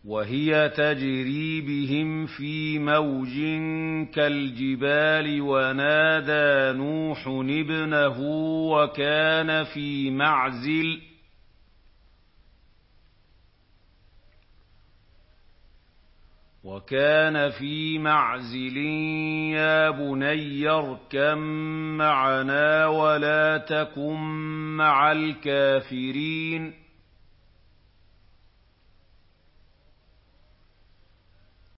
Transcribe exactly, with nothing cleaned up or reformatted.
وَهِيَ تَجْرِي بِهِمْ فِي مَوْجٍ كَالْجِبَالِ وَنَادَىٰ نُوحٌ ابْنَهُ وَكَانَ فِي مَعْزِلٍ وَكَانَ فِي مَعْزِلٍ يَا بُنَيَّ ارْكَب مَّعَنَا وَلَا تَكُن مَّعَ الْكَافِرِينَ